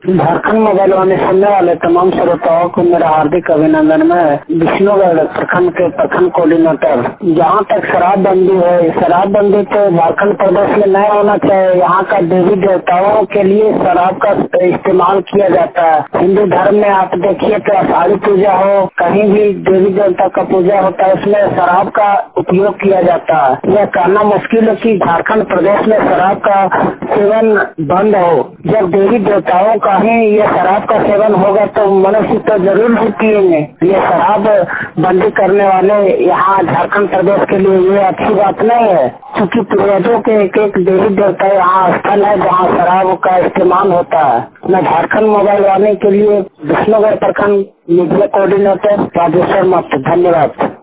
Jharkhand mobile वाले सुनने वाले तमाम श्रोताओं को मेरा हार्दिक अभिनंदन। मैं विष्णुगढ़ प्रखंड के प्रखंड कोऑर्डिनेटर। जहाँ तक शराबबंदी है, शराबबंदी तो झारखंड प्रदेश में नहीं होना चाहिए। यहाँ का देवी देवताओं के लिए शराब का इस्तेमाल किया जाता है। हिंदू धर्म में आप देखिए तो आषाढ़ी पूजा हो, कहीं भी देवी देवता का पूजा होता है, उसमें शराब का उपयोग किया जाता है। यह कहना मुश्किल है कि झारखंड प्रदेश में शराब का सेवन बंद हो। जब देवी देवताओं का ही ये शराब का सेवन होगा तो मनुष्य तो जरूर भी पिएंगे। ये शराब बंदी करने वाले यहाँ झारखंड प्रदेश के लिए ये अच्छी बात नहीं है, क्योंकि पूर्वजों के एक एक देवी देवता यहाँ स्थल है जहाँ शराब का इस्तेमाल होता है। मैं झारखंड मोबाइल वाले के लिए विष्णुगढ़ प्रखंड मीडिया कोऑर्डिनेटर राजेश्वर मत, धन्यवाद।